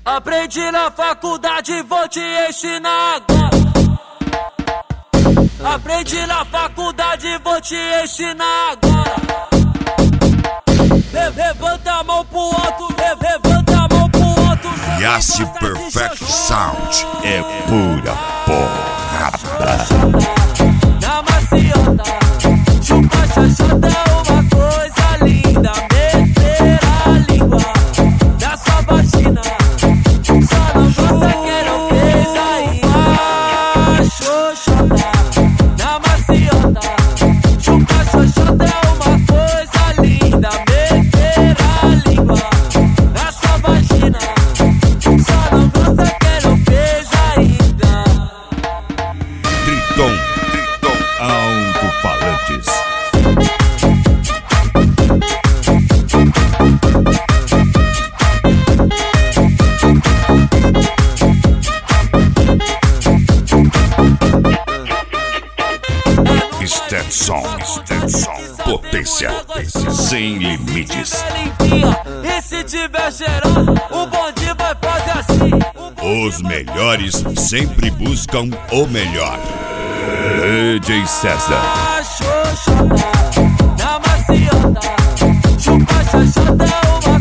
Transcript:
Aprendi na faculdade, vou te ensinar agora. Aprendi na faculdade, vou te ensinar agora. Levanta a mão pro alto, levanta a mão pro alto. Yassi Perfect Sound é pura porrada. Na maciota, chupa xoxota é uma coisa linda. Meter a língua na sua vagina, só não gosta quem não fez ainda. Xoxota, na maciota, chupa xoxota é uma coisa linda. Meter a língua na sua vagina, só não gosta quem não fez ainda. Triton Alto-Falantes. Stetson, potência sem limites. E se tiver cheirosa, o bonde vai fazer assim. Os melhores sempre buscam o melhor. DJ César. Xoxota, na maciota, chupa xoxota é uma